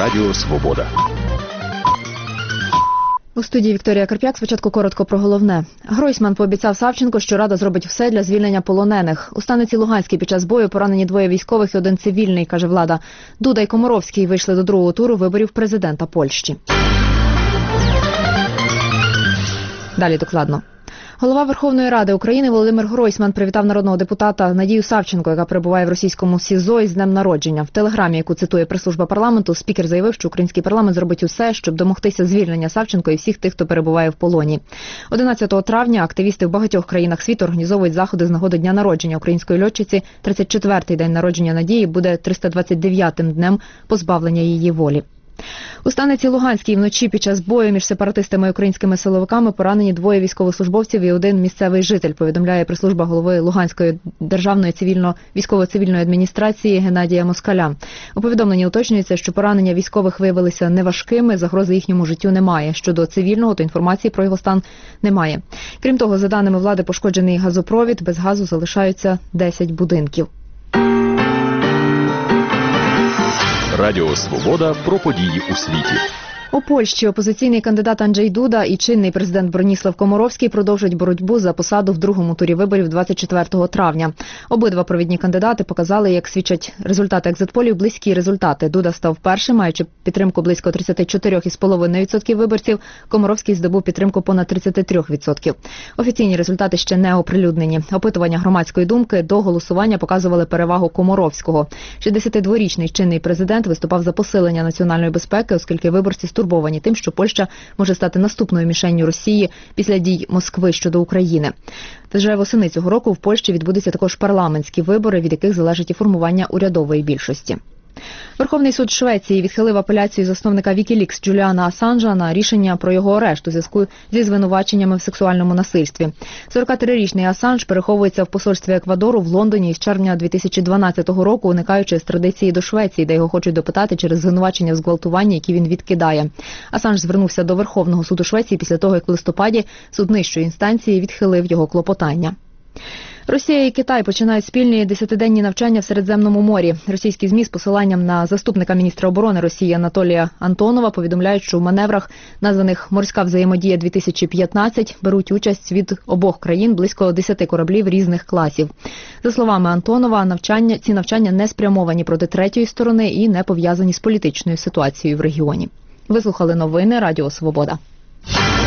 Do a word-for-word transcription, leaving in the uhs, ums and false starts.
Радіо Свобода. У студії Вікторія Карп'як. Спочатку коротко про головне. Гройсман пообіцяв Савченко, що Рада зробить все для звільнення полонених. У станиці Луганській під час бою поранені двоє військових і один цивільний, каже влада. Дуда і Комаровський вийшли до другого туру виборів президента Польщі. Далі докладно. Голова Верховної Ради України Володимир Гройсман привітав народного депутата Надію Савченко, яка перебуває в російському СІЗО із днем народження. В телеграмі, яку цитує прес-служба парламенту, спікер заявив, що український парламент зробить усе, щоб домогтися звільнення Савченко і всіх тих, хто перебуває в полоні. одинадцятого травня активісти в багатьох країнах світу організовують заходи з нагоди дня народження української льотчиці. тридцять четвертий день народження Надії буде триста двадцять дев'ятим днем позбавлення її волі. У станиці Луганській вночі під час бою між сепаратистами і українськими силовиками поранені двоє військовослужбовців і один місцевий житель, повідомляє прес-служба голови Луганської державної цивільно-військово-цивільної адміністрації Геннадія Москаля. У повідомленні уточнюється, що поранення військових виявилися неважкими, загрози їхньому життю немає. Щодо цивільного, то інформації про його стан немає. Крім того, за даними влади, пошкоджений газопровід, без газу залишаються десять будинків. Радіо Свобода про події у світі. У Польщі опозиційний кандидат Анджей Дуда і чинний президент Броніслав Комаровський продовжують боротьбу за посаду в другому турі виборів двадцять четвертого травня. Обидва провідні кандидати показали, як свідчать результати екзитполів, близькі результати. Дуда став першим, маючи підтримку близько тридцять чотири цілих п'ять десятих відсотка виборців. Комаровський здобув підтримку понад тридцять три відсотки. Офіційні результати ще не оприлюднені. Опитування громадської думки до голосування показували перевагу Комаровського. шістдесятидворічний чинний президент виступав за посилення національної безпеки, оскільки виборці стурбовані тим, що Польща може стати наступною мішенню Росії після дій Москви щодо України. Та вже восени цього року в Польщі відбудуться також парламентські вибори, від яких залежить і формування урядової більшості. Верховний суд Швеції відхилив апеляцію засновника Вікілікс Джуліана Асанжа на рішення про його арешт у зв'язку зі звинуваченнями в сексуальному насильстві. сорокатирирічний Асанж переховується в посольстві Еквадору в Лондоні із червня дві тисячі дванадцятого року, уникаючи екстрадиції до Швеції, де його хочуть допитати через звинувачення в зґвалтуванні, які він відкидає. Асанж звернувся до Верховного суду Швеції після того, як в листопаді суд нижчої інстанції відхилив його клопотання. Росія і Китай починають спільні десятиденні навчання в Середземному морі. Російські ЗМІ з посиланням на заступника міністра оборони Росії Анатолія Антонова повідомляють, що в маневрах, названих «Морська взаємодія-дві тисячі п'ятнадцять», беруть участь від обох країн близько десяти кораблів різних класів. За словами Антонова, навчання, ці навчання не спрямовані проти третьої сторони і не пов'язані з політичною ситуацією в регіоні. Ви слухали новини Радіо Свобода.